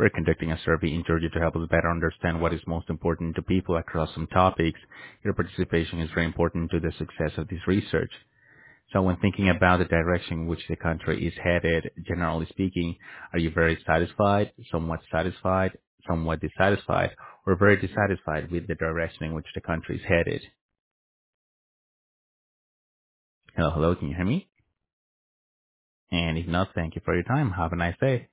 We're conducting a survey in Georgia to help us better understand what is most important to people across some topics. Your participation is very important to the success of this research. So when thinking about the direction in which the country is headed, generally speaking, are you very satisfied, somewhat dissatisfied, or very dissatisfied with the direction in which the country is headed? Hello, can you hear me? And if not, thank you for your time. Have a nice day.